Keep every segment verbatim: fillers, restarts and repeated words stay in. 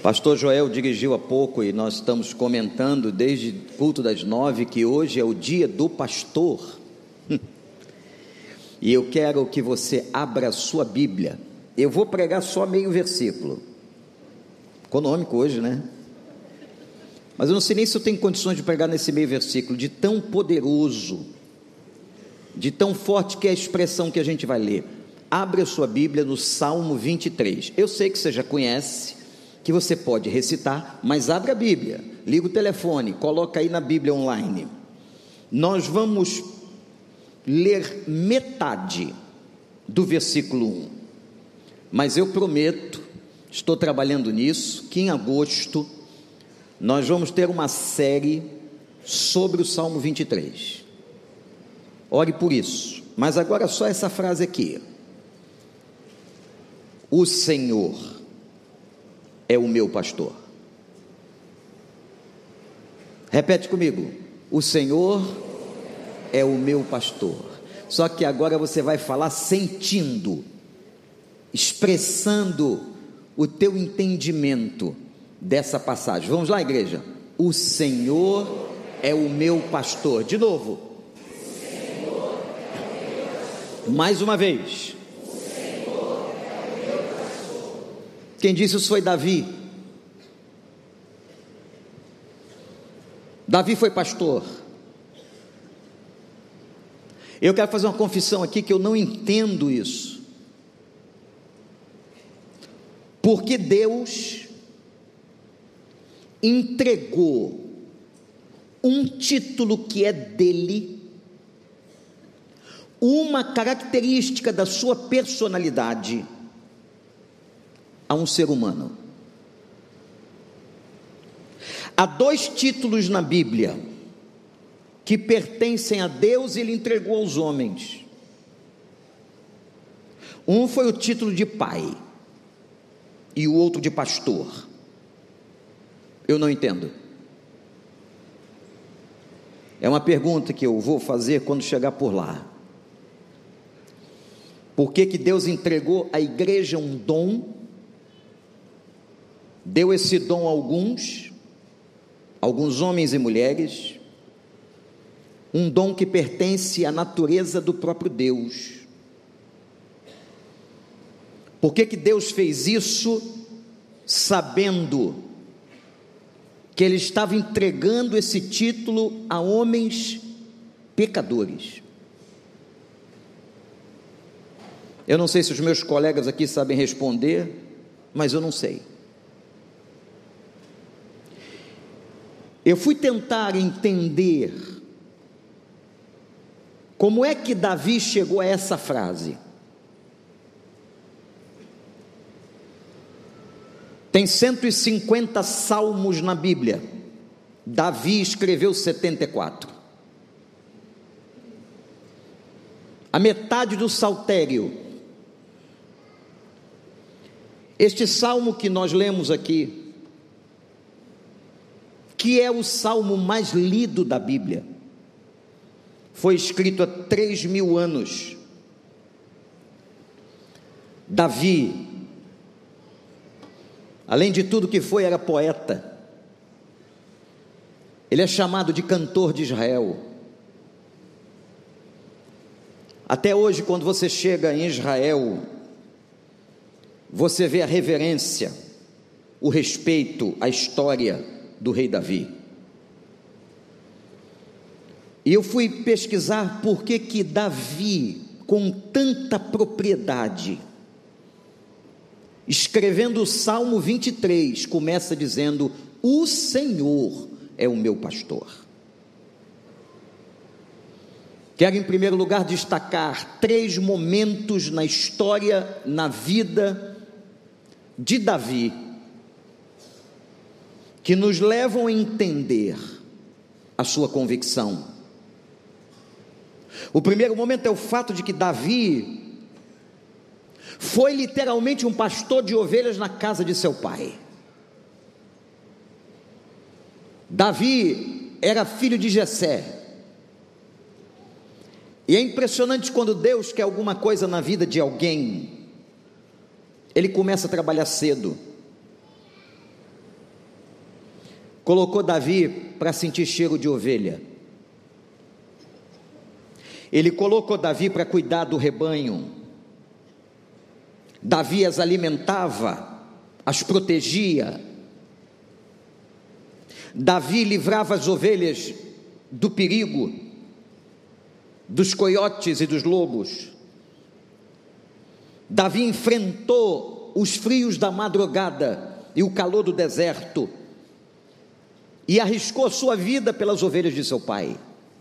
Pastor Joel dirigiu há pouco e nós estamos comentando desde o culto das nove que hoje é o dia do pastor. E eu quero que você abra a sua Bíblia. Eu vou pregar só meio versículo. Econômico hoje, né? Mas eu não sei nem se eu tenho condições de pregar nesse meio versículo, de tão poderoso, de tão forte que é a expressão que a gente vai ler. Abre a sua Bíblia no Salmo vinte e três. Eu sei que você já conhece, que você pode recitar, mas abre a Bíblia, liga o telefone, coloca aí na Bíblia online. Nós vamos ler metade do versículo um, mas eu prometo, estou trabalhando nisso, que em agosto nós vamos ter uma série sobre o Salmo vinte e três. Ore por isso. Mas agora só essa frase aqui: o Senhor é o meu pastor. Repete comigo: o Senhor é o meu pastor. Só que agora você vai falar sentindo, expressando o teu entendimento dessa passagem. Vamos lá, igreja. O Senhor é o meu pastor. De novo. Mais uma vez. Quem disse isso foi Davi. Davi foi pastor. Eu quero fazer uma confissão aqui que eu não entendo isso. Porque Deus entregou um título que é dele, uma característica da sua personalidade, a um ser humano. Há dois títulos na Bíblia que pertencem a Deus e Ele entregou aos homens. Um foi o título de pai e o outro de pastor. Eu não entendo. É uma pergunta que eu vou fazer quando chegar por lá. Por que que Deus entregou à igreja um dom? Deu esse dom a alguns, alguns homens e mulheres, um dom que pertence à natureza do próprio Deus. Por que que Deus fez isso, sabendo que Ele estava entregando esse título a homens pecadores? Eu não sei se os meus colegas aqui sabem responder, mas eu não sei. Eu fui tentar entender como é que Davi chegou a essa frase. Tem cento e cinquenta salmos na Bíblia. Davi escreveu setenta e quatro. A metade do saltério. Este salmo que nós lemos aqui, que é o salmo mais lido da Bíblia, foi escrito há três mil anos. Davi, além de tudo que foi, era poeta. Ele é chamado de cantor de Israel. Até hoje, quando você chega em Israel, você vê a reverência, o respeito, a história do rei Davi. E eu fui pesquisar por que que Davi, com tanta propriedade, escrevendo o Salmo vinte e três, começa dizendo: o Senhor é o meu pastor. Quero em primeiro lugar destacar três momentos na história, na vida de Davi, que nos levam a entender a sua convicção. O primeiro momento é o fato de que Davi foi literalmente um pastor de ovelhas na casa de seu pai. Davi era filho de Jessé. E é impressionante quando Deus quer alguma coisa na vida de alguém, Ele começa a trabalhar cedo. colocou Davi para sentir cheiro de ovelha. Ele colocou Davi para cuidar do rebanho. Davi as alimentava, as protegia. Davi livrava as ovelhas do perigo, dos coiotes e dos lobos. Davi enfrentou os frios da madrugada e o calor do deserto e arriscou a sua vida pelas ovelhas de seu pai.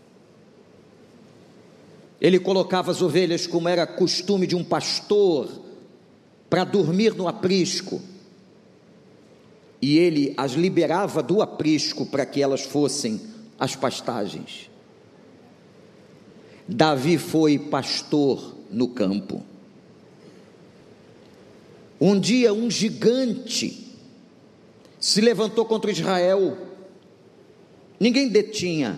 Ele colocava as ovelhas, como era costume de um pastor, para dormir no aprisco, e ele as liberava do aprisco para que elas fossem às pastagens. Davi foi pastor no campo. Um dia um gigante se levantou contra Israel, ninguém detinha.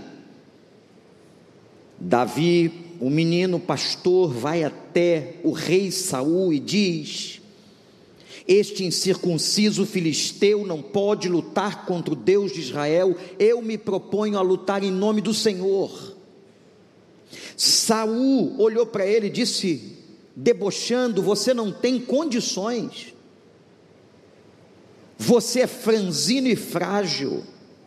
Davi, o menino pastor, vai até o rei Saul e diz: este incircunciso filisteu não pode lutar contra o Deus de Israel, eu me proponho a lutar em nome do Senhor. Saul olhou para ele e disse, debochando: você não tem condições, você é franzino e frágil.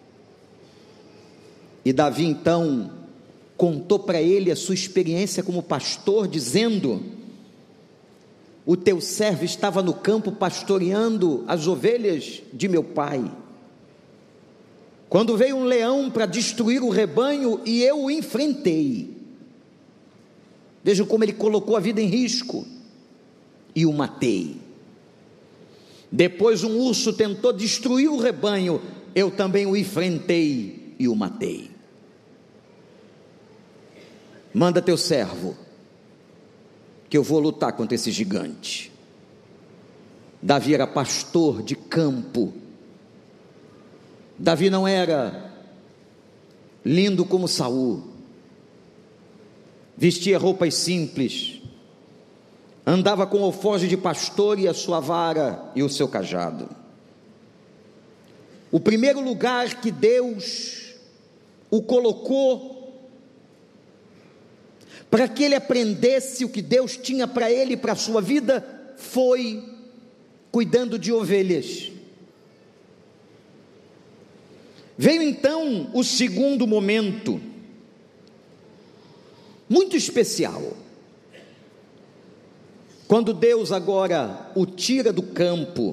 E Davi então contou para ele a sua experiência como pastor, dizendo: o teu servo estava no campo pastoreando as ovelhas de meu pai, quando veio um leão para destruir o rebanho e eu o enfrentei. Vejam como ele colocou a vida em risco, e o matei. Depois um urso tentou destruir o rebanho, eu também o enfrentei e o matei. Manda teu servo, que eu vou lutar contra esse gigante. Davi era pastor de campo. Davi não era lindo como Saul, vestia roupas simples, andava com o alforje de pastor e a sua vara e o seu cajado. O primeiro lugar que Deus o colocou para que ele aprendesse o que Deus tinha para ele e para a sua vida, foi cuidando de ovelhas. Veio então o segundo momento, muito especial, quando Deus agora o tira do campo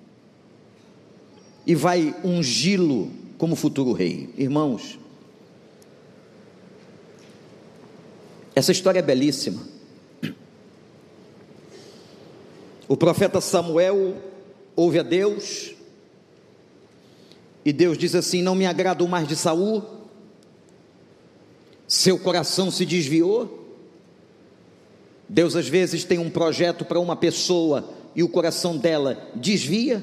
e vai ungí-lo como futuro rei. Irmãos, essa história é belíssima. O profeta Samuel ouve a Deus, e Deus diz assim: não me agrado mais de Saul, seu coração se desviou. Deus às vezes tem um projeto para uma pessoa e o coração dela desvia.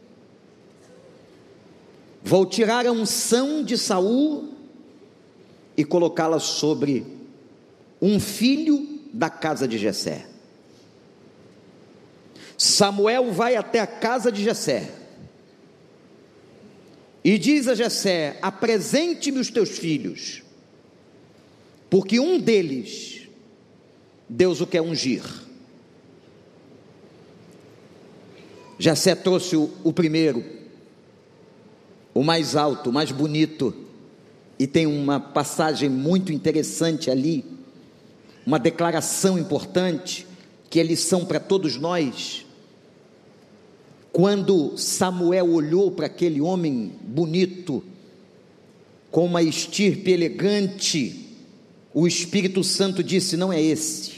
Vou tirar a unção de Saul e colocá-la sobre um filho da casa de Jessé. Samuel vai até a casa de Jessé e diz a Jessé: apresente-me os teus filhos, porque um deles Deus o quer ungir. Jessé trouxe o, o primeiro, o mais alto, o mais bonito, e tem uma passagem muito interessante ali, uma declaração importante, que é lição para todos nós. Quando Samuel olhou para aquele homem bonito, com uma estirpe elegante, o Espírito Santo disse: não é esse.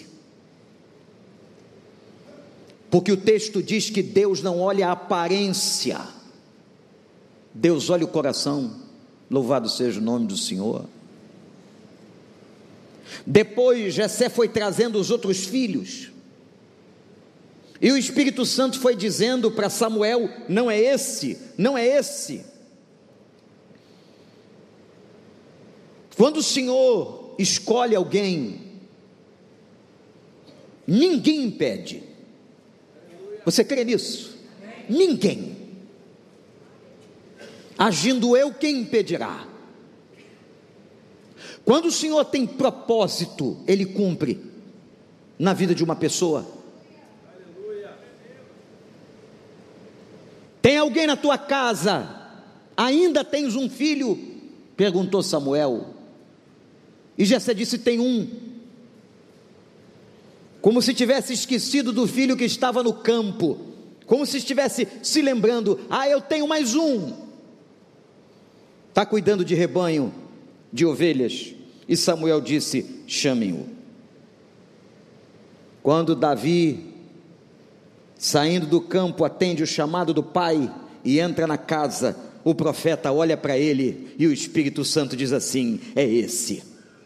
Porque o texto diz que Deus não olha a aparência, Deus olha o coração. Louvado seja o nome do Senhor. Depois Jessé foi trazendo os outros filhos, e o Espírito Santo foi dizendo para Samuel: não é esse, não é esse. Quando o Senhor escolhe alguém, ninguém impede. Você crê nisso? Ninguém. Agindo eu, quem impedirá? Quando o Senhor tem propósito, Ele cumpre na vida de uma pessoa. Tem alguém na tua casa? Ainda tens um filho? Perguntou Samuel. E Jessé disse: tem um. Como se tivesse esquecido do filho que estava no campo, como se estivesse se lembrando: ah, eu tenho mais um. Está cuidando de rebanho, de ovelhas. E Samuel disse: chamem-o. Quando Davi, saindo do campo, atende o chamado do pai e entra na casa, o profeta olha para ele e o Espírito Santo diz assim: é esse.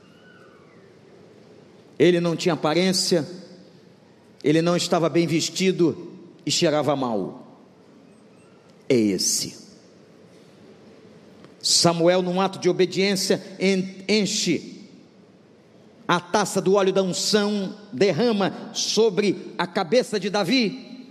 Ele não tinha aparência, ele não estava bem vestido e cheirava mal. É esse. Samuel, num ato de obediência, enche a taça do óleo da unção, derrama sobre a cabeça de Davi.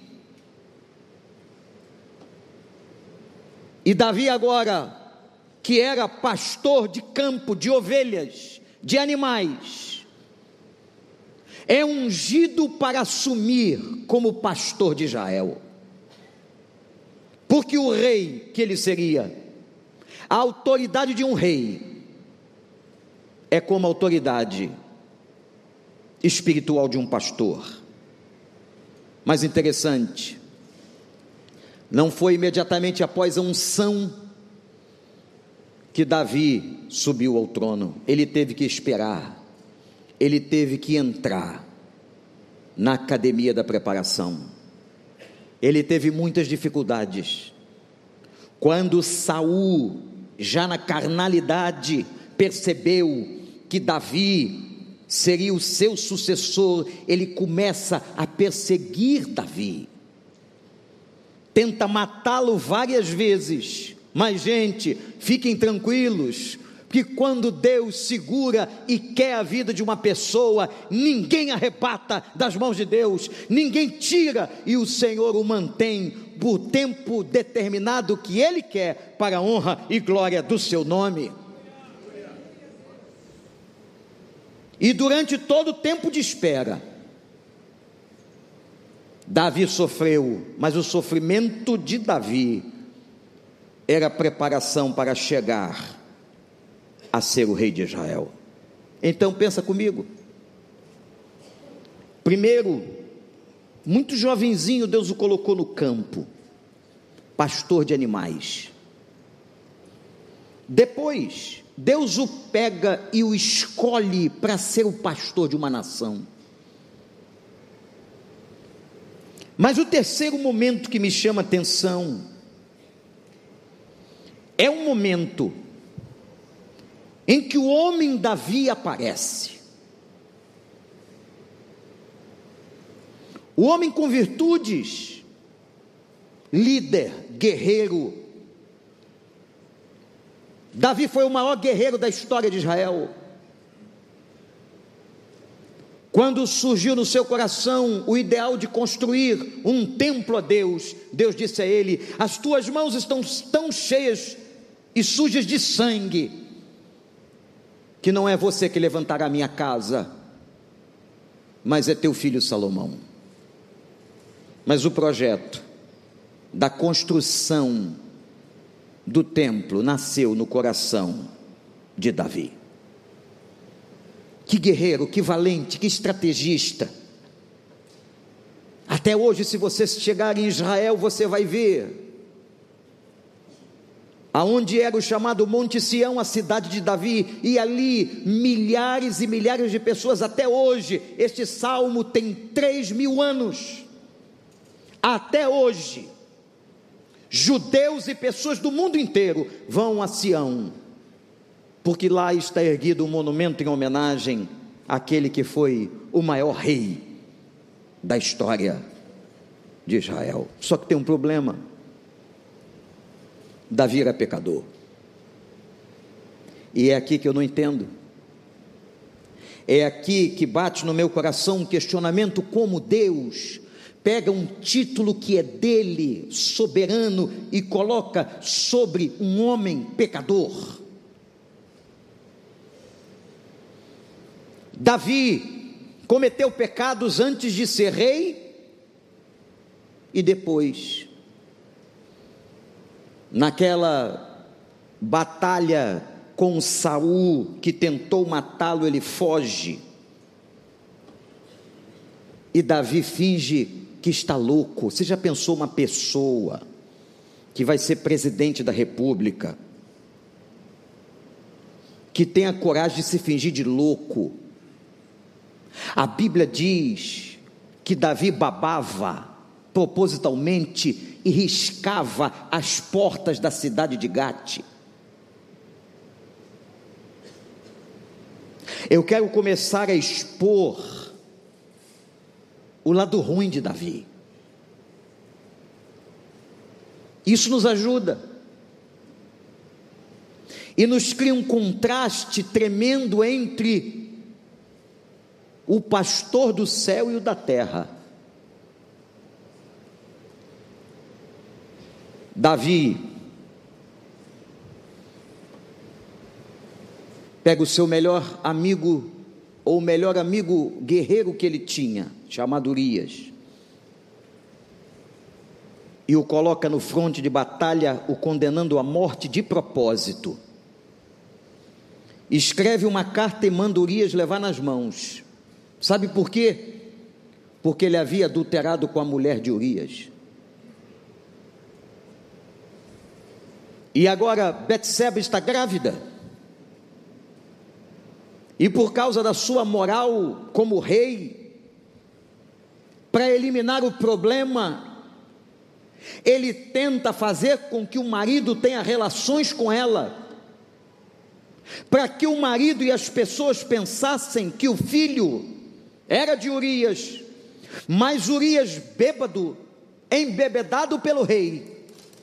E Davi agora, que era pastor de campo, de ovelhas, de animais, é ungido para assumir como pastor de Israel, porque o rei que ele seria, a autoridade de um rei é como a autoridade espiritual de um pastor. Mas interessante, não foi imediatamente após a unção que Davi subiu ao trono. Ele teve que esperar, ele teve que entrar na academia da preparação. Ele teve muitas dificuldades. Quando Saul, já na carnalidade, percebeu que Davi seria o seu sucessor, ele começa a perseguir Davi, tenta matá-lo várias vezes. Mas, gente, fiquem tranquilos, que quando Deus segura e quer a vida de uma pessoa, ninguém arrebata das mãos de Deus, ninguém tira, e o Senhor o mantém por tempo determinado que Ele quer, para a honra e glória do seu nome. E durante todo o tempo de espera, Davi sofreu, mas o sofrimento de Davi era preparação para chegar a ser o rei de Israel. Então pensa comigo. Primeiro, muito jovenzinho, Deus o colocou no campo, pastor de animais. Depois, Deus o pega e o escolhe para ser o pastor de uma nação. Mas o terceiro momento que me chama a atenção é um momento em que o homem Davi aparece. O homem com virtudes, líder, guerreiro. Davi foi o maior guerreiro da história de Israel. Quando surgiu no seu coração o ideal de construir um templo a Deus, Deus disse a ele: as tuas mãos estão tão cheias e sujas de sangue, que não é você que levantará a minha casa, mas é teu filho Salomão. Mas o projeto da construção do templo nasceu no coração de Davi. Que guerreiro, que valente, que estrategista. Até hoje, se você chegar em Israel, você vai ver aonde era o chamado Monte Sião, a cidade de Davi, e ali milhares e milhares de pessoas. Até hoje, este salmo tem três mil anos. Até hoje, judeus e pessoas do mundo inteiro vão a Sião, porque lá está erguido um monumento em homenagem àquele que foi o maior rei da história de Israel. Só que tem um problema: Davi era pecador. E é aqui que eu não entendo. É aqui que bate no meu coração um questionamento: como Deus pega um título que é dele, soberano, e coloca sobre um homem pecador. Davi cometeu pecados antes de ser rei e depois. Naquela batalha com Saul, que tentou matá-lo, ele foge. E Davi finge que está louco. Você já pensou uma pessoa que vai ser presidente da república, que tem a coragem de se fingir de louco? A Bíblia diz que Davi babava propositalmente e riscava as portas da cidade de Gate. Eu quero começar a expor o lado ruim de Davi. Isso nos ajuda e nos cria um contraste tremendo entre o pastor do céu e o da terra. Davi pega o seu melhor amigo, ou o melhor amigo guerreiro que ele tinha, chamado Urias, e o coloca no fronte de batalha, o condenando à morte de propósito. Escreve uma carta e manda Urias levar nas mãos. Sabe por quê? Porque ele havia adulterado com a mulher de Urias. E agora Betseba está grávida. E por causa da sua moral como rei, para eliminar o problema, ele tenta fazer com que o marido tenha relações com ela, para que o marido e as pessoas pensassem que o filho era de Urias, mas Urias, bêbado, embebedado pelo rei,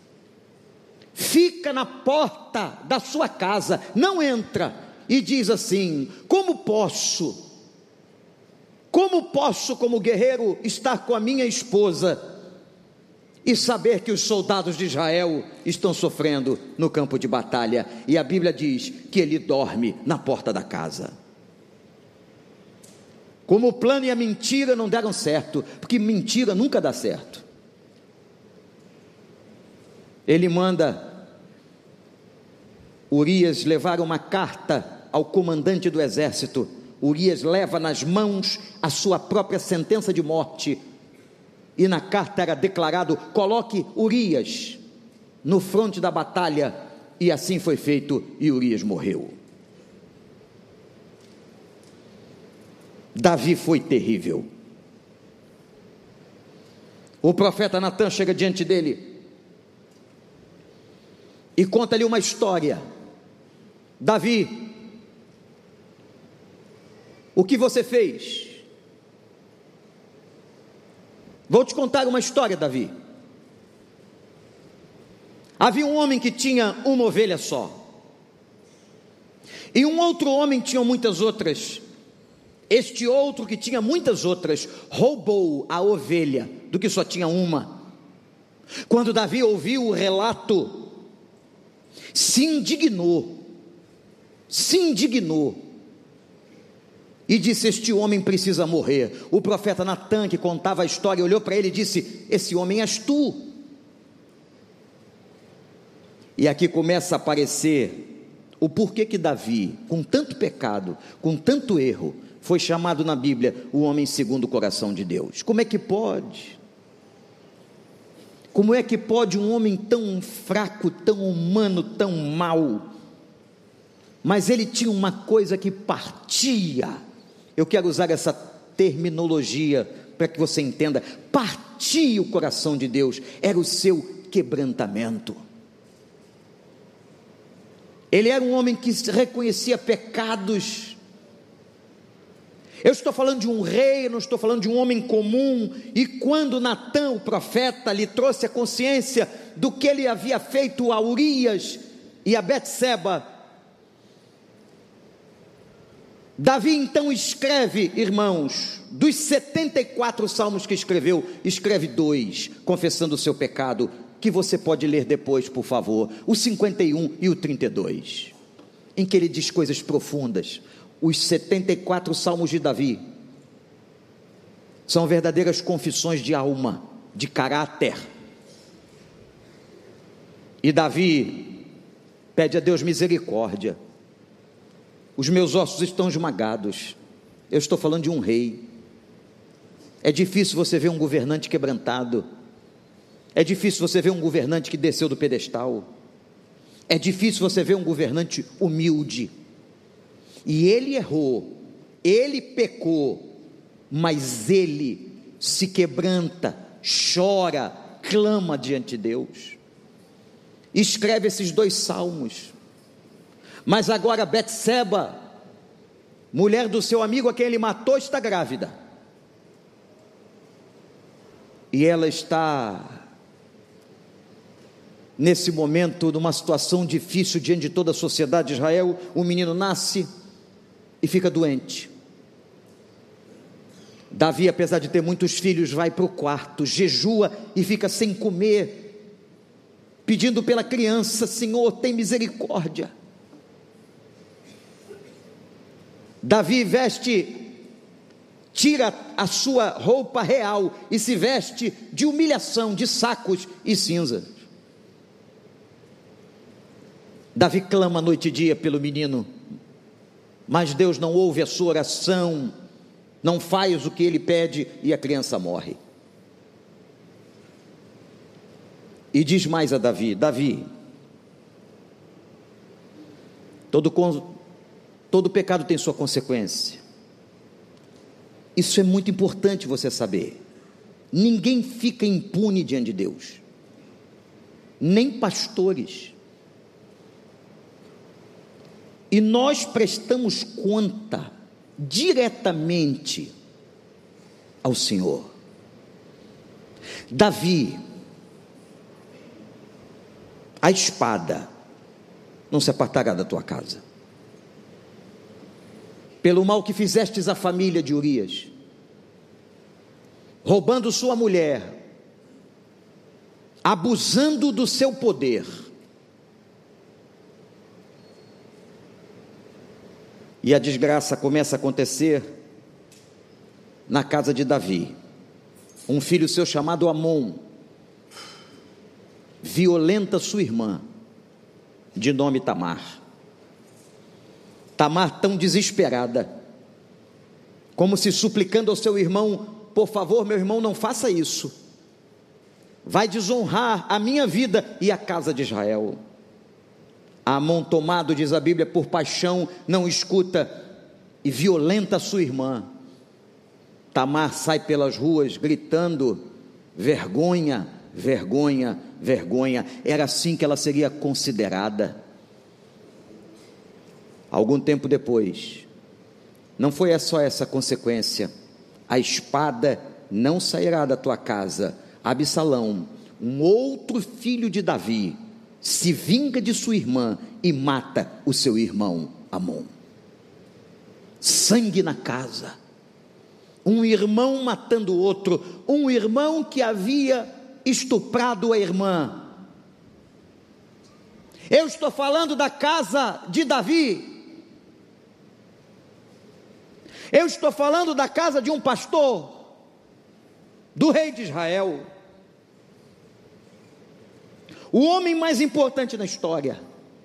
fica na porta da sua casa, não entra, e diz assim: como posso, como posso como guerreiro estar com a minha esposa e saber que os soldados de Israel estão sofrendo no campo de batalha? E a Bíblia diz que ele dorme na porta da casa. Como o plano e a mentira não deram certo, porque mentira nunca dá certo, ele manda Urias levar uma carta ao comandante do exército. Urias leva nas mãos a sua própria sentença de morte, e na carta era declarado: coloque Urias no fronte da batalha, e assim foi feito, e Urias morreu. Davi foi terrível. O profeta Natan chega diante dele e conta-lhe uma história. Davi, o que você fez? Vou te contar uma história, Davi. Havia um homem que tinha uma ovelha só, e um outro homem tinha muitas outras. Este outro, que tinha muitas outras, roubou a ovelha do que só tinha uma. Quando Davi ouviu o relato, se indignou, se indignou, e disse: este homem precisa morrer. O profeta Natan, que contava a história, olhou para ele e disse: esse homem és tu. E aqui começa a aparecer o porquê que Davi, com tanto pecado, com tanto erro, foi chamado na Bíblia o homem segundo o coração de Deus. Como é que pode? Como é que pode um homem tão fraco, tão humano, tão mau? Mas ele tinha uma coisa que partia. Eu quero usar essa terminologia para que você entenda. Partia o coração de Deus. Era o seu quebrantamento. Ele era um homem que reconhecia pecados. Eu estou falando de um rei, não estou falando de um homem comum. E quando Natan, o profeta, lhe trouxe a consciência do que ele havia feito a Urias e a Betseba, Davi então escreve, irmãos, dos setenta e quatro salmos que escreveu, escreve dois, confessando o seu pecado, que você pode ler depois, por favor, o cinquenta e um e o trinta e dois, em que ele diz coisas profundas. Os setenta e quatro salmos de Davi são verdadeiras confissões de alma, de caráter. E Davi pede a Deus misericórdia. Os meus ossos estão esmagados. Eu estou falando de um rei. É difícil você ver um governante quebrantado. É difícil você ver um governante que desceu do pedestal. É difícil você ver um governante humilde. E ele errou, ele pecou, mas ele se quebranta, chora, clama diante de Deus. Escreve esses dois salmos. Mas agora Betseba, mulher do seu amigo a quem ele matou, está grávida. E ela está nesse momento numa situação difícil diante de toda a sociedade de Israel. O menino nasce e fica doente. Davi, apesar de ter muitos filhos, vai para o quarto, jejua e fica sem comer, pedindo pela criança: Senhor, tem misericórdia. Davi veste, tira a sua roupa real e se veste de humilhação, de sacos e cinzas. Davi clama noite e dia pelo menino, mas Deus não ouve a sua oração, não faz o que ele pede e a criança morre. E diz mais a Davi: Davi, todo, todo pecado tem sua consequência. Isso é muito importante você saber. Ninguém fica impune diante de Deus, nem pastores. E nós prestamos conta diretamente ao Senhor. Davi, a espada não se apartará da tua casa, pelo mal que fizestes à família de Urias, roubando sua mulher, abusando do seu poder. E a desgraça começa a acontecer na casa de Davi. Um filho seu chamado Amon violenta sua irmã, de nome Tamar. Tamar, tão desesperada, como se suplicando ao seu irmão: por favor, meu irmão, não faça isso, vai desonrar a minha vida e a casa de Israel. Amon, tomado, diz a Bíblia, por paixão, não escuta e violenta a sua irmã. Tamar sai pelas ruas gritando: vergonha, vergonha, vergonha. Era assim que ela seria considerada. Algum tempo depois, não foi só essa consequência: a espada não sairá da tua casa. Absalão, um outro filho de Davi, se vinga de sua irmã e mata o seu irmão Amon. Sangue na casa, um irmão matando o outro, um irmão que havia estuprado a irmã. Eu estou falando da casa de Davi. Eu estou falando da casa de um pastor, do rei de Israel, o homem mais importante na história.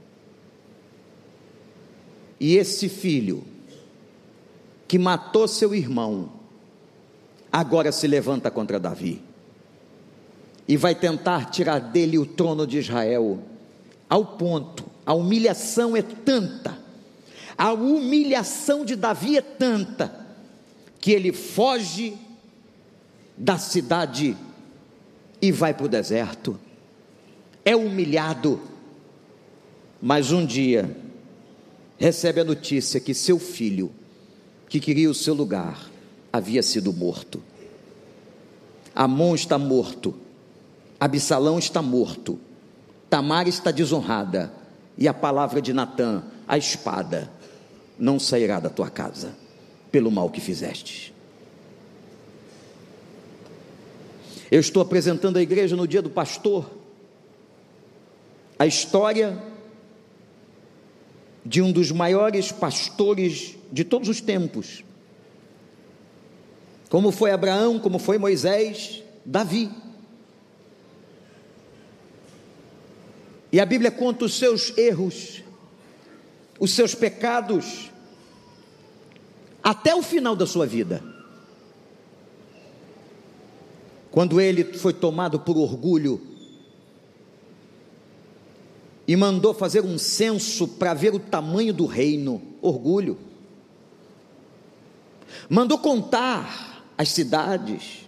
E esse filho, que matou seu irmão, agora se levanta contra Davi, e vai tentar tirar dele o trono de Israel, ao ponto, a humilhação é tanta, a humilhação de Davi é tanta, que ele foge da cidade e vai para o deserto. É humilhado, mas um dia recebe a notícia que seu filho, que queria o seu lugar, havia sido morto. Amon está morto, Absalão está morto, Tamar está desonrada, e a palavra de Natã: a espada não sairá da tua casa, pelo mal que fizestes. Eu estou apresentando à igreja no dia do pastor a história de um dos maiores pastores de todos os tempos, como foi Abraão, como foi Moisés, Davi. E a Bíblia conta os seus erros, os seus pecados, até o final da sua vida, quando ele foi tomado por orgulho e mandou fazer um censo para ver o tamanho do reino. Orgulho. Mandou contar as cidades,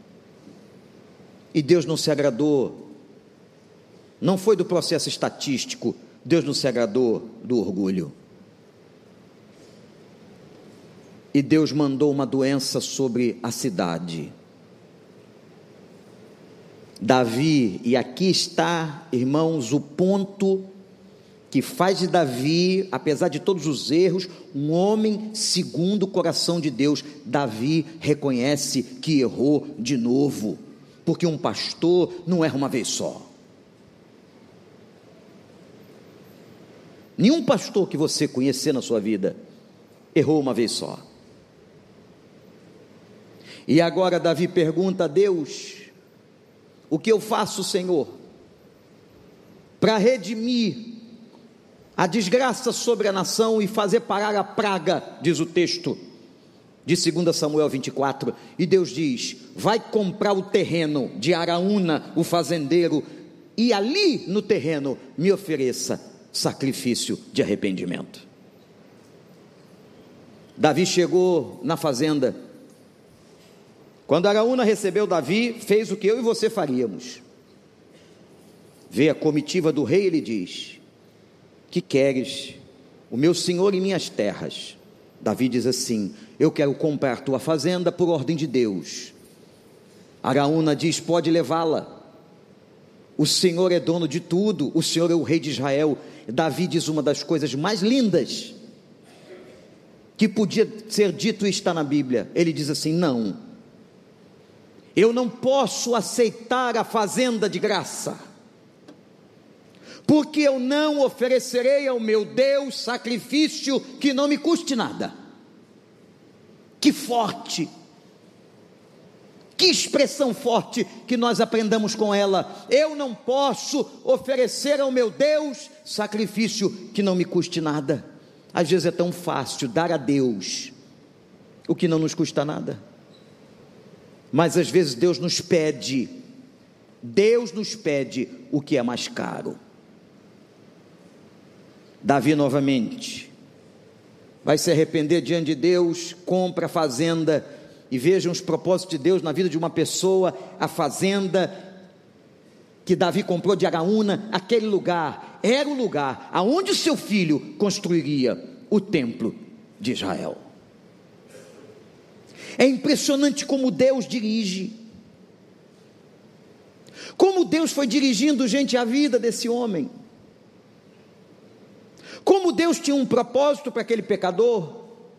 e Deus não se agradou. Não foi do processo estatístico, Deus não se agradou do orgulho. E Deus mandou uma doença sobre a cidade. Davi, e aqui está, irmãos, o ponto que faz de Davi, apesar de todos os erros, um homem segundo o coração de Deus. Davi reconhece que errou de novo, porque um pastor não erra uma vez só. Nenhum pastor que você conhecer na sua vida errou uma vez só. E agora Davi pergunta a Deus: o que eu faço, Senhor, para redimir a desgraça sobre a nação e fazer parar a praga, diz o texto de dois Samuel vinte e quatro, e Deus diz: vai comprar o terreno de Araúna, o fazendeiro, e ali no terreno me ofereça sacrifício de arrependimento. Davi chegou na fazenda. Quando Araúna recebeu Davi, fez o que eu e você faríamos. Vê a comitiva do rei, ele diz: que queres, o meu senhor, em minhas terras? Davi diz assim: eu quero comprar tua fazenda por ordem de Deus. Araúna diz: pode levá-la, o Senhor é dono de tudo, o Senhor é o rei de Israel. Davi diz uma das coisas mais lindas que podia ser dito e está na Bíblia. Ele diz assim: não, eu não posso aceitar a fazenda de graça, porque eu não oferecerei ao meu Deus sacrifício que não me custe nada. Que forte, que expressão forte que nós aprendamos com ela. Eu não posso oferecer ao meu Deus sacrifício que não me custe nada. Às vezes é tão fácil dar a Deus o que não nos custa nada, mas às vezes Deus nos pede, Deus nos pede o que é mais caro. Davi novamente vai se arrepender diante de Deus, compra a fazenda, e vejam os propósitos de Deus na vida de uma pessoa. A fazenda que Davi comprou de Araúna, aquele lugar era o lugar aonde o seu filho construiria o templo de Israel. É impressionante como Deus dirige, como Deus foi dirigindo, gente, a vida desse homem, como Deus tinha um propósito para aquele pecador.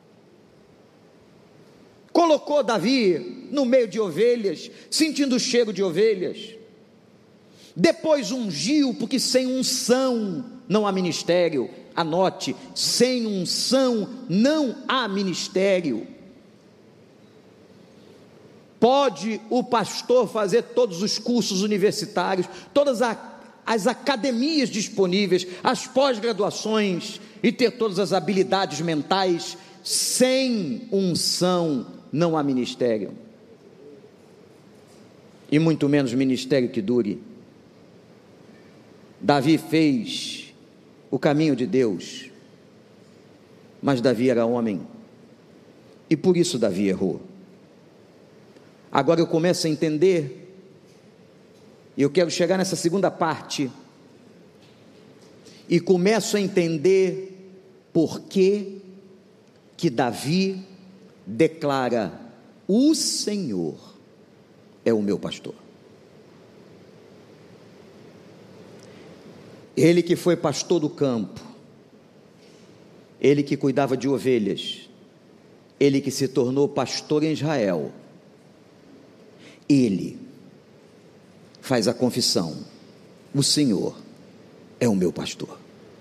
Colocou Davi no meio de ovelhas, sentindo o cheiro de ovelhas, depois ungiu, porque sem unção não há ministério. Anote: sem unção não há ministério. Pode o pastor fazer todos os cursos universitários, todas as academias disponíveis, as pós-graduações, e ter todas as habilidades mentais. Sem unção não há ministério, e muito menos ministério que dure. Davi fez o caminho de Deus, mas Davi era homem, e por isso Davi errou. Agora eu começo a entender, e eu quero chegar nessa segunda parte, e começo a entender por que que Davi declara: o Senhor é o meu pastor. Ele que foi pastor do campo, ele que cuidava de ovelhas, ele que se tornou pastor em Israel, ele faz a confissão: o Senhor é o meu pastor.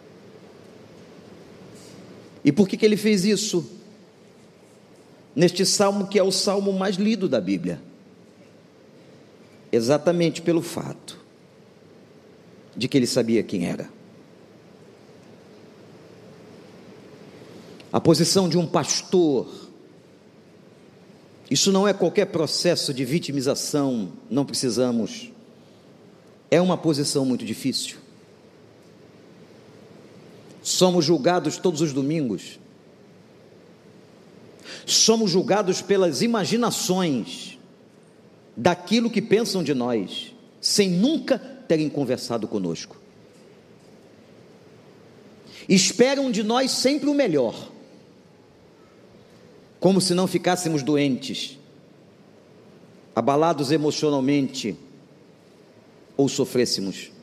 E por que que ele fez isso? Neste salmo, que é o salmo mais lido da Bíblia, exatamente pelo fato de que ele sabia quem era. A posição de um pastor, isso não é qualquer processo de vitimização, não precisamos, é uma posição muito difícil. Somos julgados todos os domingos, somos julgados pelas imaginações daquilo que pensam de nós, sem nunca terem conversado conosco. Esperam de nós sempre o melhor, como se não ficássemos doentes, abalados emocionalmente, ou sofrêssemos.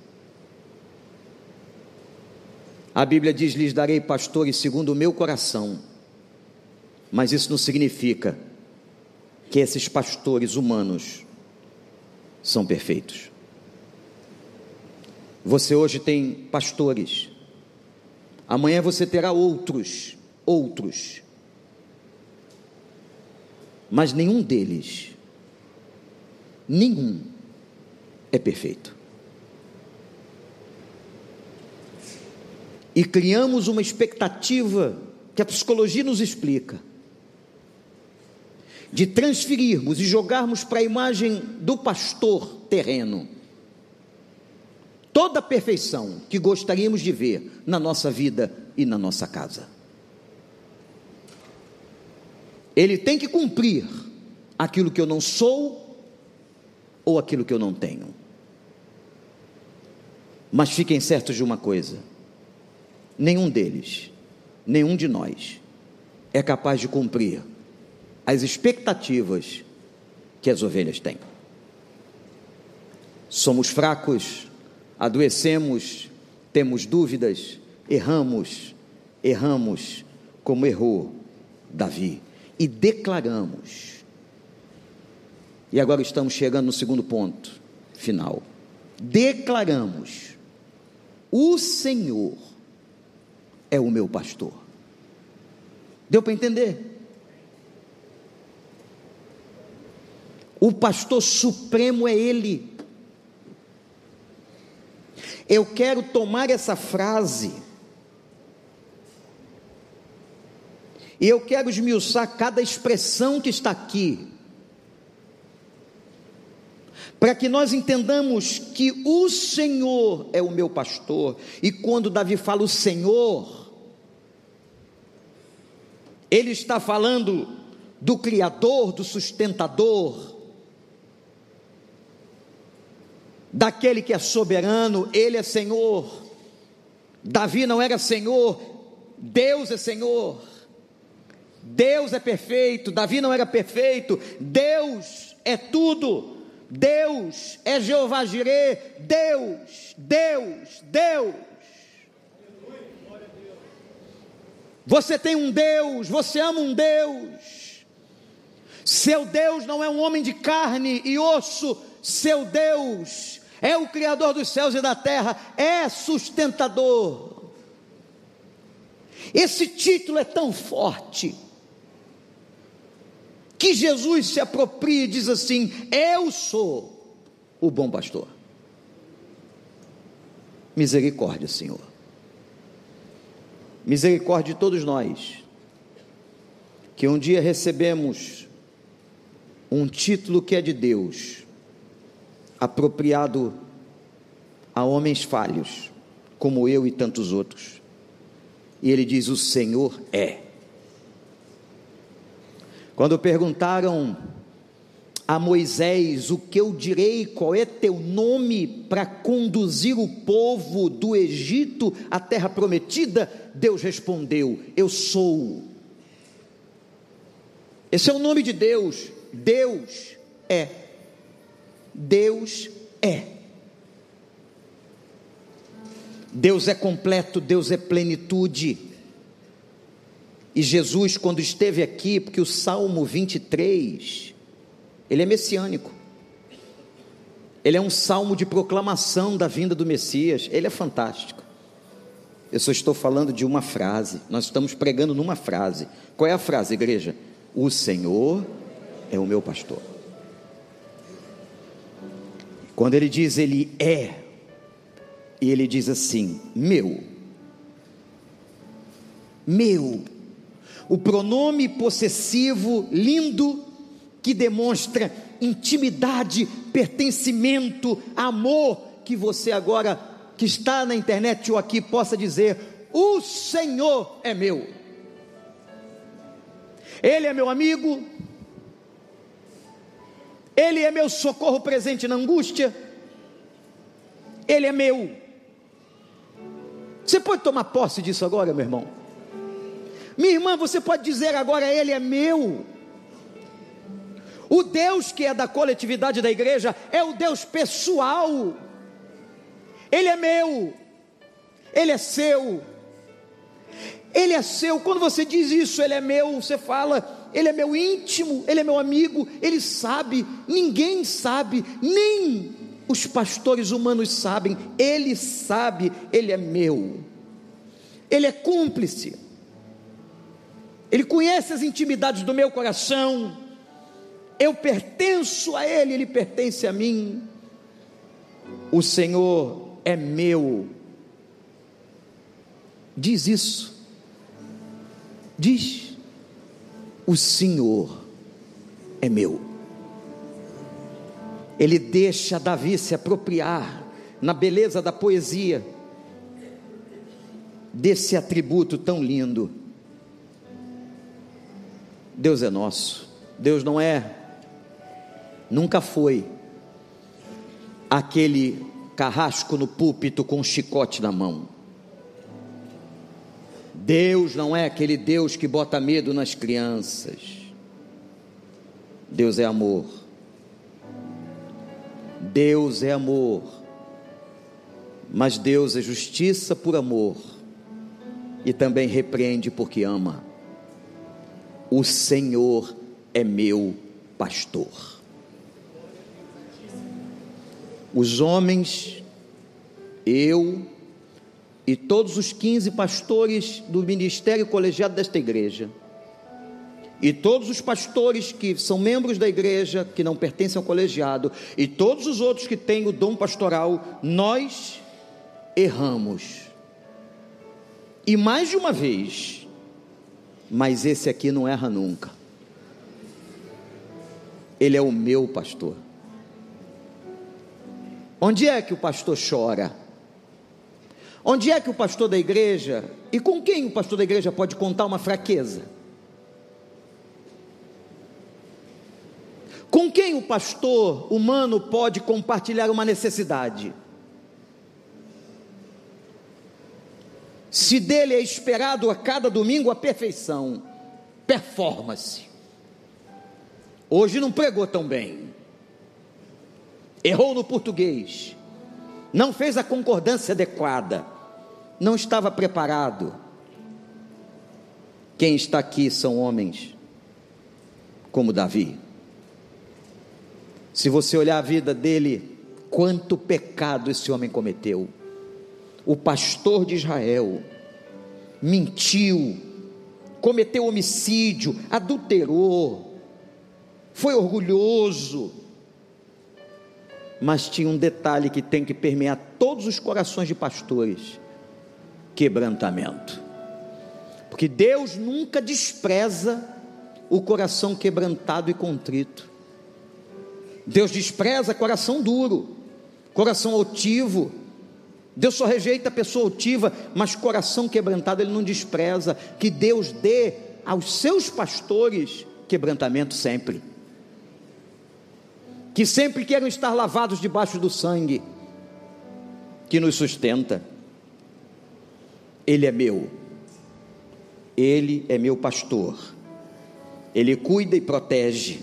A Bíblia diz: lhes darei pastores segundo o meu coração. Mas isso não significa que esses pastores humanos são perfeitos. Você hoje tem pastores, amanhã você terá outros, outros, mas nenhum deles, nenhum é perfeito. E criamos uma expectativa que a psicologia nos explica, de transferirmos e jogarmos para a imagem do pastor terreno toda a perfeição que gostaríamos de ver na nossa vida e na nossa casa. Ele tem que cumprir aquilo que eu não sou ou aquilo que eu não tenho. Mas fiquem certos de uma coisa: nenhum deles, nenhum de nós é capaz de cumprir as expectativas que as ovelhas têm. Somos fracos, adoecemos, temos dúvidas, erramos, erramos como errou Davi, e declaramos. E agora estamos chegando no segundo ponto final. Declaramos: o Senhor é o meu pastor. Deu para entender? O pastor supremo é Ele. Eu quero tomar essa frase e eu quero esmiuçar cada expressão que está aqui, para que nós entendamos que o Senhor é o meu pastor. E quando Davi fala o Senhor, ele está falando do Criador, do sustentador, daquele que é soberano. Ele é Senhor. Davi não era Senhor, Deus é Senhor. Deus é perfeito, Davi não era perfeito. Deus é tudo. Deus é Jeová Jirê. Deus, Deus, Deus. Você tem um Deus, você ama um Deus. Seu Deus não é um homem de carne e osso. Seu Deus é o Criador dos céus e da terra, é sustentador. Esse título é tão forte que Jesus se apropria e diz assim: eu sou o bom pastor. Misericórdia, Senhor. Misericórdia de todos nós, que um dia recebemos um título que é de Deus, apropriado a homens falhos, como eu e tantos outros, e ele diz: o Senhor é. Quando perguntaram a Moisés: o que eu direi, qual é teu nome para conduzir o povo do Egito à terra prometida? Deus respondeu: eu sou. Esse é o nome de Deus. Deus é. Deus é. Deus é completo, Deus é plenitude. E Jesus, quando esteve aqui, porque o Salmo vinte e três, ele é messiânico, ele é um salmo de proclamação da vinda do Messias, ele é fantástico. Eu só estou falando de uma frase, nós estamos pregando numa frase. Qual é a frase, igreja? O Senhor é o meu pastor. Quando ele diz ele é, e ele diz assim, meu, meu, o pronome possessivo lindo, que demonstra intimidade, pertencimento, amor, que você agora, que está na internet ou aqui, possa dizer, o Senhor é meu, Ele é meu amigo, Ele é meu socorro presente na angústia, Ele é meu. Você pode tomar posse disso agora, meu irmão? Minha irmã, você pode dizer agora, Ele é meu. O Deus que é da coletividade da igreja, é o Deus pessoal, Ele é meu, Ele é seu, Ele é seu. Quando você diz isso, Ele é meu, você fala, Ele é meu íntimo, Ele é meu amigo, Ele sabe, ninguém sabe, nem os pastores humanos sabem, Ele sabe, Ele é meu, Ele é cúmplice, Ele conhece as intimidades do meu coração, eu pertenço a Ele, Ele pertence a mim. O Senhor é meu. Diz isso, diz, o Senhor é meu. Ele deixa Davi se apropriar, na beleza da poesia, desse atributo tão lindo. Deus é nosso, Deus não é, nunca foi aquele carrasco no púlpito com um chicote na mão. Deus não é aquele Deus que bota medo nas crianças. Deus é amor. Deus é amor. Mas Deus é justiça por amor e também repreende porque ama. O Senhor é meu pastor. Os homens, eu e todos os quinze pastores do ministério colegiado desta igreja, e todos os pastores que são membros da igreja, que não pertencem ao colegiado, e todos os outros que têm o dom pastoral, nós erramos, e mais de uma vez, mas esse aqui não erra nunca. Ele é o meu pastor. Onde é que o pastor chora? Onde é que o pastor da igreja, e com quem o pastor da igreja pode contar uma fraqueza? Com quem o pastor humano pode compartilhar uma necessidade? Se dele é esperado a cada domingo a perfeição, performance. Hoje não pregou tão bem, errou no português, não fez a concordância adequada, não estava preparado. Quem está aqui são homens como Davi. Se você olhar a vida dele, quanto pecado esse homem cometeu. O pastor de Israel mentiu, cometeu homicídio, adulterou, foi orgulhoso, mas tinha um detalhe que tem que permear todos os corações de pastores: quebrantamento. Porque Deus nunca despreza o coração quebrantado e contrito. Deus despreza coração duro, coração altivo. Deus só rejeita a pessoa altiva, mas coração quebrantado Ele não despreza. Que Deus dê aos seus pastores quebrantamento sempre, que sempre queiram estar lavados debaixo do sangue que nos sustenta. Ele é meu, Ele é meu pastor, Ele cuida e protege.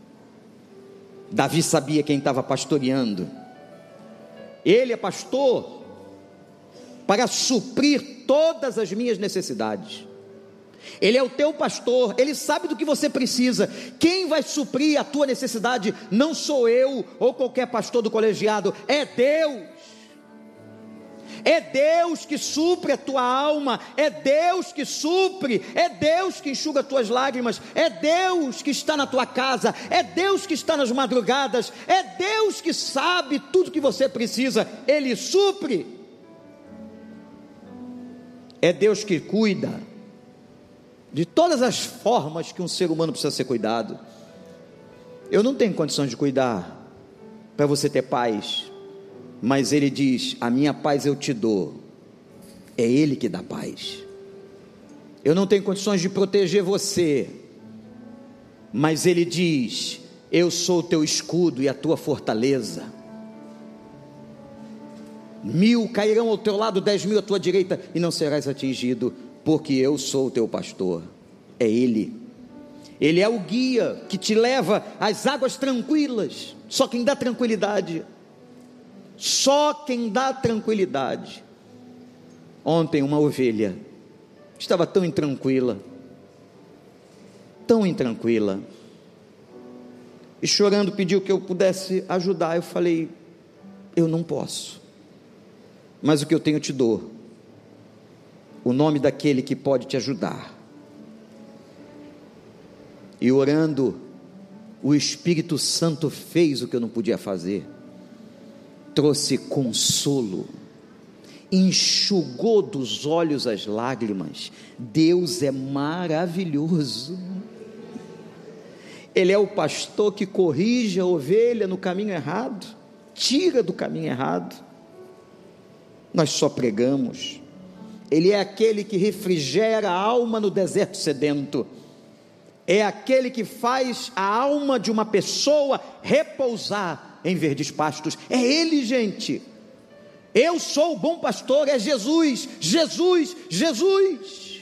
Davi sabia quem estava pastoreando. Ele é pastor para suprir todas as minhas necessidades. Ele é o teu pastor, Ele sabe do que você precisa. Quem vai suprir a tua necessidade não sou eu ou qualquer pastor do colegiado, é Deus. É Deus que supre a tua alma, é Deus que supre, é Deus que enxuga as tuas lágrimas, é Deus que está na tua casa, é Deus que está nas madrugadas, é Deus que sabe tudo que você precisa, Ele supre. É Deus que cuida de todas as formas que um ser humano precisa ser cuidado. Eu não tenho condições de cuidar para você ter paz, mas Ele diz: a minha paz eu te dou. É Ele que dá paz. Eu não tenho condições de proteger você, mas Ele diz: eu sou o teu escudo e a tua fortaleza. Mil cairão ao teu lado, dez mil à tua direita, e não serás atingido, porque eu sou o teu pastor. É Ele. Ele é o guia que te leva às águas tranquilas. Só quem dá tranquilidade, só quem dá tranquilidade. Ontem uma ovelha estava tão intranquila, tão intranquila, e chorando pediu que eu pudesse ajudar. Eu falei: eu não posso, mas o que eu tenho eu te dou, o nome daquele que pode te ajudar. E orando, o Espírito Santo fez o que eu não podia fazer, trouxe consolo, enxugou dos olhos as lágrimas. Deus é maravilhoso. Ele é o pastor que corrige a ovelha no caminho errado, tira do caminho errado. Nós só pregamos. Ele é aquele que refrigera a alma no deserto sedento, é aquele que faz a alma de uma pessoa repousar em verdes pastos. É Ele, gente. Eu sou o bom pastor, é Jesus, Jesus, Jesus.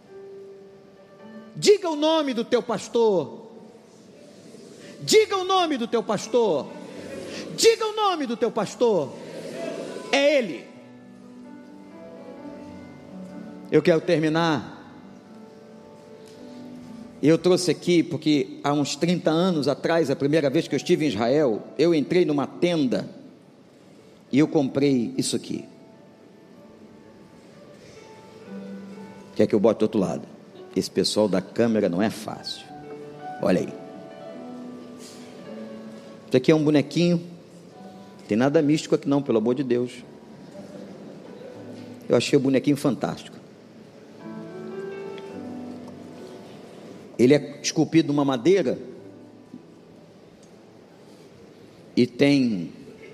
Diga o nome do teu pastor, diga o nome do teu pastor, diga o nome do teu pastor, é Ele. Eu quero terminar. Eu trouxe aqui porque há uns trinta anos atrás, a primeira vez que eu estive em Israel, eu entrei numa tenda e eu comprei isso aqui. Quer que eu bote do outro lado? Esse pessoal da câmera não é fácil. Olha aí. Isso aqui é um bonequinho. Não tem nada místico aqui não, pelo amor de Deus. Eu achei o bonequinho fantástico. Ele é esculpido numa madeira e tem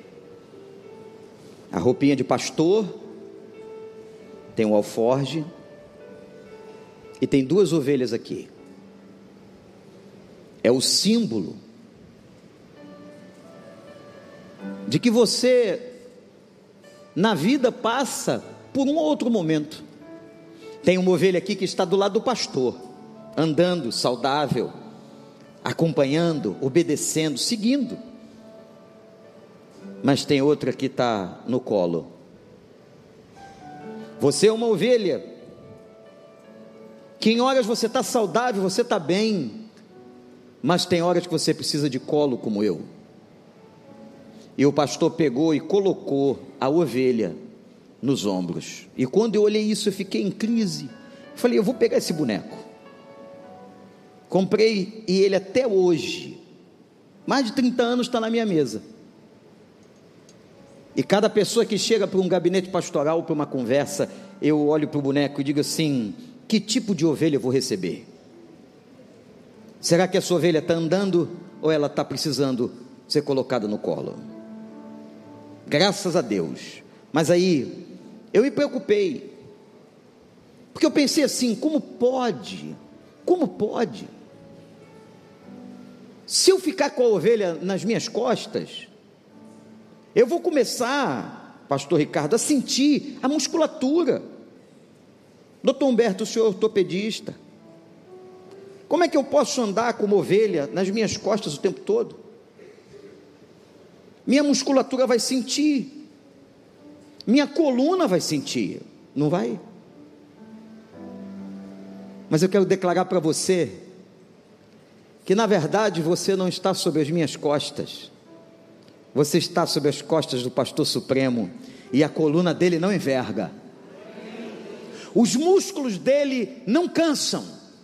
a roupinha de pastor, tem o alforje e tem duas ovelhas aqui. É o símbolo de que você na vida passa por um outro momento. Tem uma ovelha aqui que está do lado do pastor, andando saudável, acompanhando, obedecendo, seguindo. Mas tem outra que está no colo. Você é uma ovelha que em horas você está saudável, você está bem, mas tem horas que você precisa de colo, como eu. E o pastor pegou e colocou a ovelha nos ombros. E quando eu olhei isso, eu fiquei em crise. Falei: eu vou pegar esse boneco. Comprei e ele até hoje, mais de trinta anos, está na minha mesa. E cada pessoa que chega para um gabinete pastoral, para uma conversa, eu olho para o boneco e digo assim: que tipo de ovelha eu vou receber? Será que essa ovelha está andando ou ela está precisando ser colocada no colo? Graças a Deus. Mas aí eu me preocupei, porque eu pensei assim: como pode? Como pode? Se eu ficar com a ovelha nas minhas costas, eu vou começar, pastor Ricardo, a sentir a musculatura. doutor Humberto, o senhor é ortopedista, como é que eu posso andar com uma ovelha nas minhas costas o tempo todo? Minha musculatura vai sentir, minha coluna vai sentir, não vai? Mas eu quero declarar para você que na verdade você não está sobre as minhas costas, você está sobre as costas do Pastor Supremo, e a coluna dele não enverga, os músculos dele não cansam,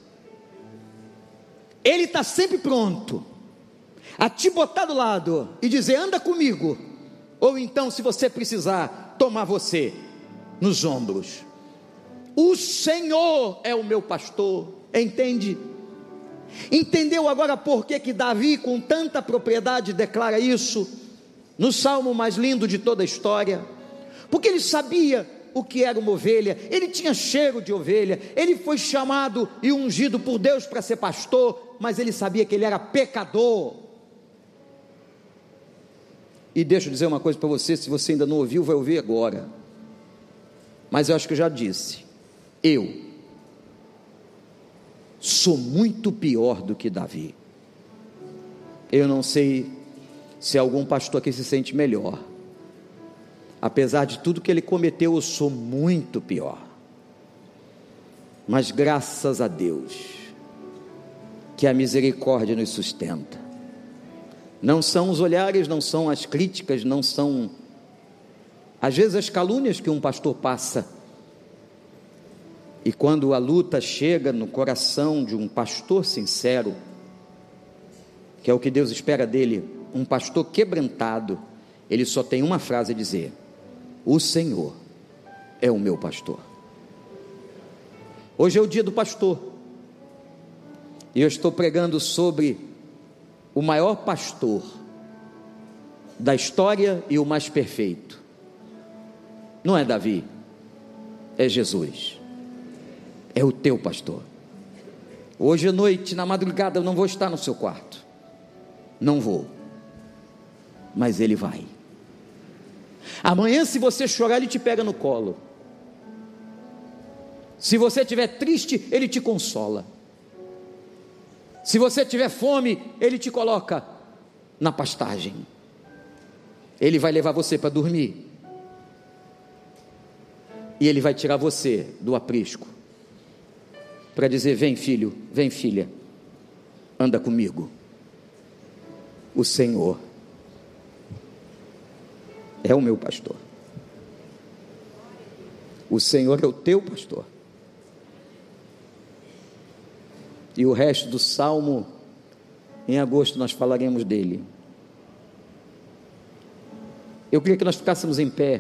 ele está sempre pronto a te botar do lado e dizer: anda comigo, ou então, se você precisar, tomar você nos ombros. O Senhor é o meu pastor, entende? Entendeu agora por que que Davi com tanta propriedade declara isso no salmo mais lindo de toda a história? Porque ele sabia o que era uma ovelha, ele tinha cheiro de ovelha, ele foi chamado e ungido por Deus para ser pastor, mas ele sabia que ele era pecador. E deixa eu dizer uma coisa para você, se você ainda não ouviu, vai ouvir agora, mas eu acho que eu já disse, eu sou muito pior do que Davi. Eu não sei se algum pastor aqui se sente melhor. Apesar de tudo que ele cometeu, eu sou muito pior. Mas graças a Deus, que a misericórdia nos sustenta. Não são os olhares, não são as críticas, não são, às vezes, as calúnias que um pastor passa. E quando a luta chega no coração de um pastor sincero, que é o que Deus espera dele, um pastor quebrantado, ele só tem uma frase a dizer: o Senhor é o meu pastor. Hoje é o dia do pastor, e eu estou pregando sobre o maior pastor da história e o mais perfeito. Não é Davi, é Jesus. É o teu pastor. Hoje à noite, na madrugada, eu não vou estar no seu quarto, não vou, mas ele vai. Amanhã, se você chorar, ele te pega no colo. Se você estiver triste, ele te consola. Se você tiver fome, ele te coloca na pastagem. Ele vai levar você para dormir, e ele vai tirar você do aprisco, para dizer: vem filho, vem filha, anda comigo. O Senhor é o meu pastor. O Senhor é o teu pastor. E o resto do salmo, em agosto nós falaremos dele. Eu queria que nós ficássemos em pé.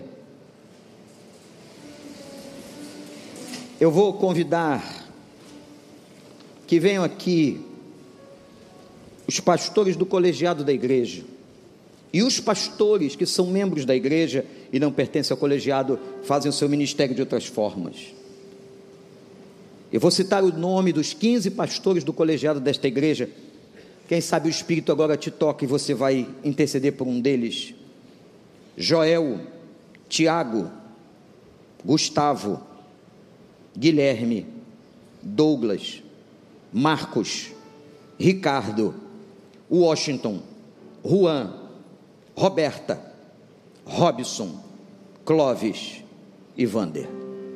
Eu vou convidar que venham aqui os pastores do colegiado da igreja, e os pastores que são membros da igreja e não pertencem ao colegiado, fazem o seu ministério de outras formas. Eu vou citar o nome dos quinze pastores do colegiado desta igreja. Quem sabe o Espírito agora te toca e você vai interceder por um deles. Joel, Tiago, Gustavo, Guilherme, Douglas, Marcos, Ricardo, Washington, Juan, Roberta, Robson, Clóvis e Vander.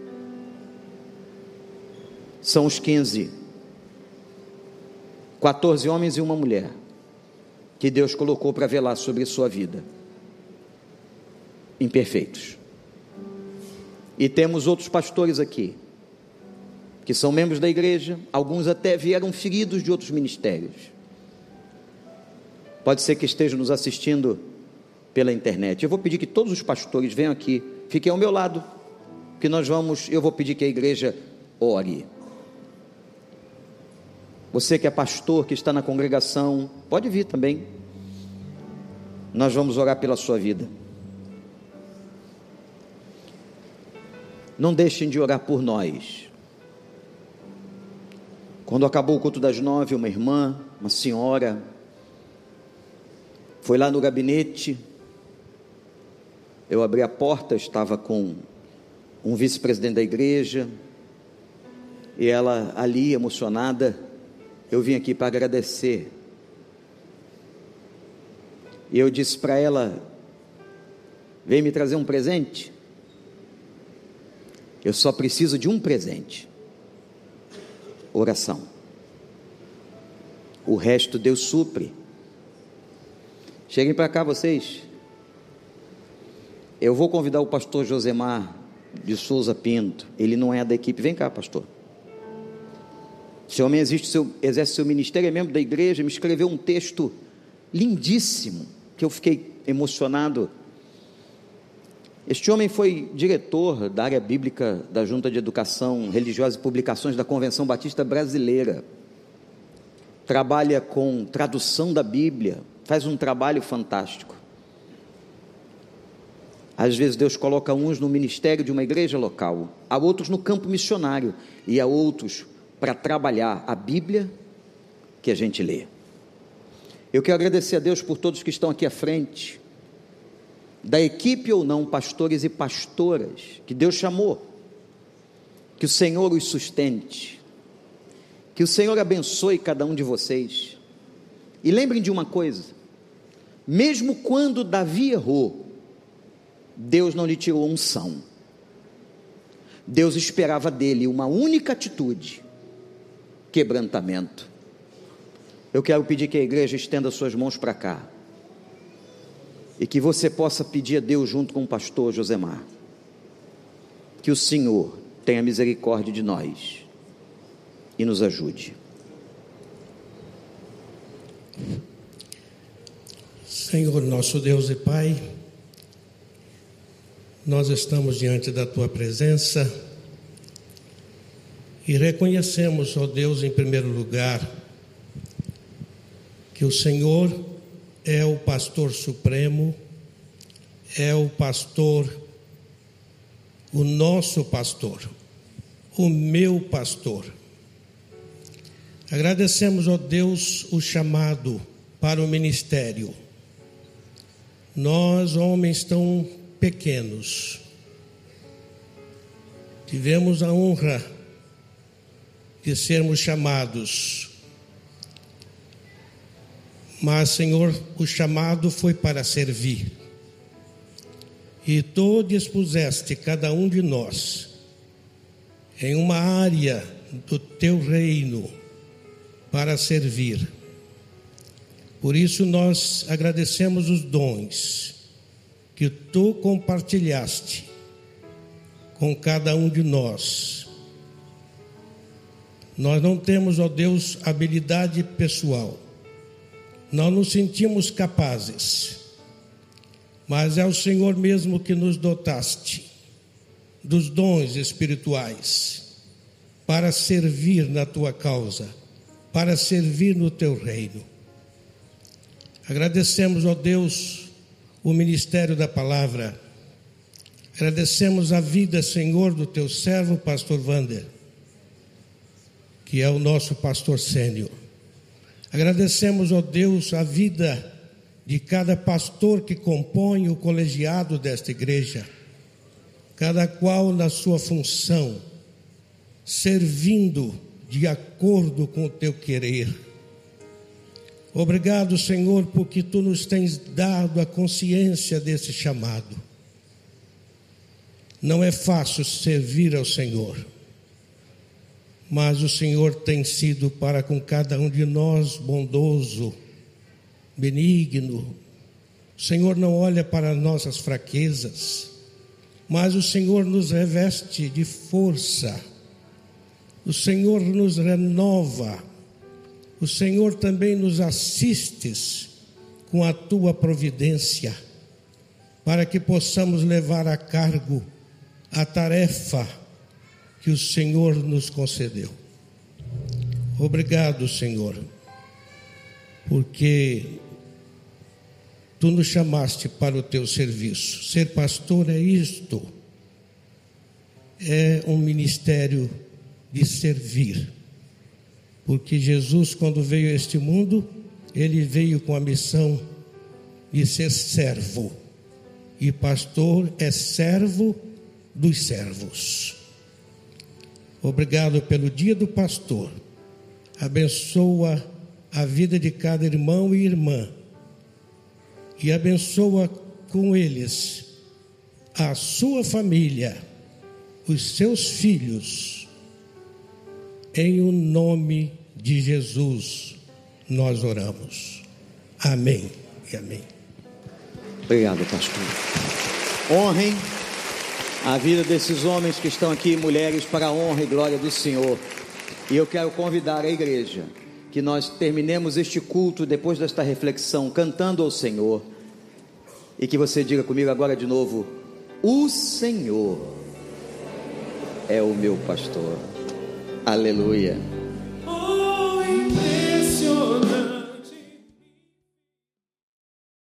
São os quinze, quatorze homens e uma mulher que Deus colocou para velar sobre a sua vida, imperfeitos. E temos outros pastores aqui que são membros da igreja, alguns até vieram feridos de outros ministérios. Pode ser que estejam nos assistindo pela internet. Eu vou pedir que todos os pastores venham aqui, fiquem ao meu lado, que nós vamos, eu vou pedir que a igreja ore. Você que é pastor, que está na congregação, pode vir também. Nós vamos orar pela sua vida. Não deixem de orar por nós. Quando acabou o culto das nove, uma irmã, uma senhora, foi lá no gabinete. Eu abri a porta, estava com um vice-presidente da igreja, e ela ali, emocionada: eu vim aqui para agradecer. E eu disse para ela: vem me trazer um presente? Eu só preciso de um presente. oração. O resto Deus supre. Cheguem para cá vocês. Eu vou convidar o pastor Josemar de Souza Pinto. Ele não é da equipe. Vem cá, pastor. Esse homem existe seu, exerce seu ministério, é membro da igreja. Me escreveu um texto lindíssimo, que eu fiquei emocionado. Este homem foi diretor da área bíblica da Junta de Educação Religiosa e Publicações da Convenção Batista Brasileira. Trabalha com tradução da Bíblia, faz um trabalho fantástico. Às vezes Deus coloca uns no ministério de uma igreja local, há outros no campo missionário, e há outros para trabalhar a Bíblia que a gente lê. Eu quero agradecer a Deus por todos que estão aqui à frente, da equipe ou não, pastores e pastoras, que Deus chamou, que o Senhor os sustente, que o Senhor abençoe cada um de vocês. E lembrem de uma coisa: mesmo quando Davi errou, Deus não lhe tirou a unção. Deus esperava dele uma única atitude: quebrantamento. Eu quero pedir que a igreja estenda suas mãos para cá, e que você possa pedir a Deus junto com o pastor Josemar, que o Senhor tenha misericórdia de nós e nos ajude. Senhor nosso Deus e Pai, nós estamos diante da Tua presença e reconhecemos, ó Deus, em primeiro lugar, que o Senhor é o pastor supremo, é o pastor, o nosso pastor, o meu pastor. Agradecemos, ó Deus, o chamado para o ministério. Nós, homens tão pequenos, tivemos a honra de sermos chamados, mas, Senhor, o chamado foi para servir, e Tu dispuseste cada um de nós em uma área do Teu reino para servir. Por isso nós agradecemos os dons que Tu compartilhaste com cada um de nós. Nós não temos, ó Deus, habilidade pessoal, não nos sentimos capazes, mas é o Senhor mesmo que nos dotaste dos dons espirituais para servir na Tua causa, para servir no Teu reino. Agradecemos, ó Deus, o ministério da palavra. Agradecemos a vida, Senhor, do Teu servo, pastor Wander, que é o nosso pastor sênior. Agradecemos, ó Deus, a vida de cada pastor que compõe o colegiado desta igreja, cada qual na sua função, servindo de acordo com o Teu querer. Obrigado, Senhor, porque Tu nos tens dado a consciência desse chamado. Não é fácil servir ao Senhor, mas o Senhor tem sido para com cada um de nós bondoso, benigno. O Senhor não olha para nossas fraquezas, mas o Senhor nos reveste de força. O Senhor nos renova. O Senhor também nos assiste com a Tua providência, para que possamos levar a cargo a tarefa que o Senhor nos concedeu. Obrigado, Senhor, porque Tu nos chamaste para o Teu serviço. Ser pastor é isto, é um ministério de servir. Porque Jesus, quando veio a este mundo, Ele veio com a missão de ser servo. E pastor é servo dos servos. Obrigado pelo dia do pastor. Abençoa a vida de cada irmão e irmã. E abençoa com eles a sua família, os seus filhos, Em o nome de Jesus nós oramos. Amém e amém. Obrigado, pastor. Honrem a vida desses homens que estão aqui, mulheres, para a honra e glória do Senhor. E eu quero convidar a igreja que nós terminemos este culto depois desta reflexão cantando ao Senhor, e que você diga comigo agora de novo: o Senhor é o meu pastor. Aleluia.